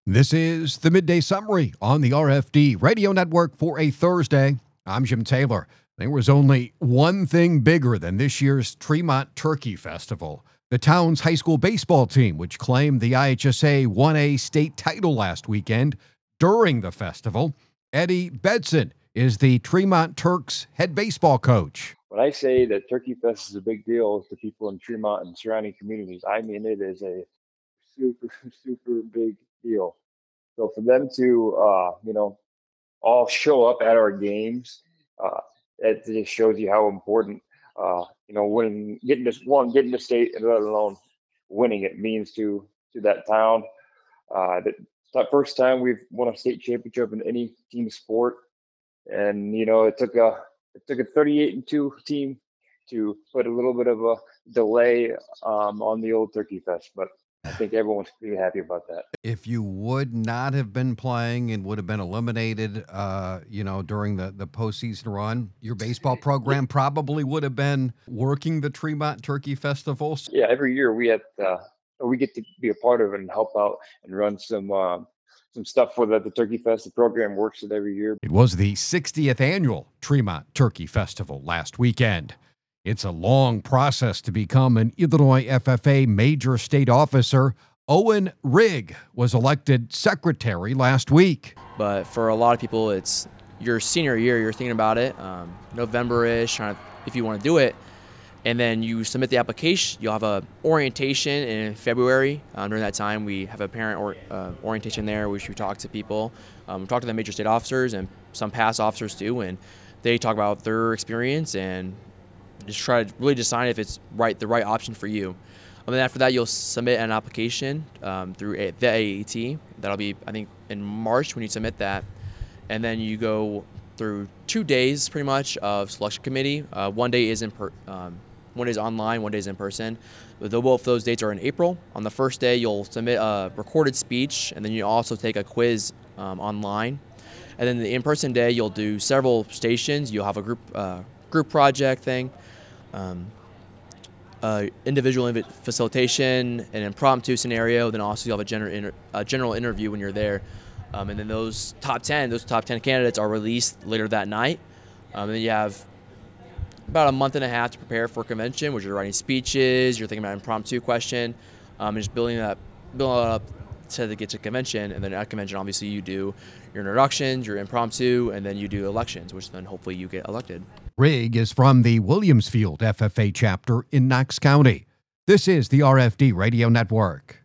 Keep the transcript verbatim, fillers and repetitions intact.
This is the Midday Summary on the R F D Radio Network for a Thursday. I'm Jim Taylor. There was only one thing bigger than this year's Tremont Turkey Festival. The town's high school baseball team, which claimed the I H S A one A state title last weekend during the festival. Eddie Bedson is the Tremont Turks head baseball coach. When I say that Turkey Fest is a big deal to people in Tremont and surrounding communities, I mean it is a super, super big deal. So for them to, uh, you know, all show up at our games, uh, it just shows you how important, uh, you know, winning, getting this one, getting the state, and let alone winning it means to to that town. Uh, that it's the first time we've won a state championship in any team sport, and you know, it took a it took a thirty-eight and two team to put a little bit of a delay um, on the old Turkey Fest, but I think everyone's pretty happy about that. If you would not have been playing and would have been eliminated, uh, you know, during the, the postseason run, your baseball program probably would have been working the Tremont Turkey Festival. Yeah, every year we have, uh, we get to be a part of it and help out and run some uh, some stuff for the, the Turkey Fest. The program works it every year. It was the sixtieth annual Tremont Turkey Festival last weekend. It's a long process to become an Illinois F F A major state officer. Owen Rigg was elected secretary last week. But for a lot of people, it's your senior year. You're thinking about it, um, November-ish, trying to, if you want to do it. And then you submit the application. You'll have a orientation in February. Um, during that time, we have a parent or, uh, orientation there, which we talk to people. Um, we talk to the major state officers and some past officers too, and they talk about their experience and just try to really decide if it's right, the right option for you. And then after that, you'll submit an application um, through a, the A A T. That'll be, I think, in March when you submit that. And then you go through two days, pretty much, of selection committee. Uh, one day is in per, um, one day is online, one day is in person. But both those dates are in April. On the first day, you'll submit a recorded speech, and then you also take a quiz um, online. And then the in-person day, you'll do several stations. You'll have a group uh, group project thing. Um, uh, individual inv- facilitation, an impromptu scenario, then also you'll have a general, inter- a general interview when you're there. Um, and then those top ten, those top ten candidates are released later that night. Um, and then you have about a month and a half to prepare for convention, which you're writing speeches, you're thinking about an impromptu question, um, and just building that, building that up to get to convention. And then at convention, obviously, you do your introductions, your impromptu, and then you do elections, which then hopefully you get elected. Rigg is from the Williamsfield F F A chapter in Knox County. This is the R F D Radio Network.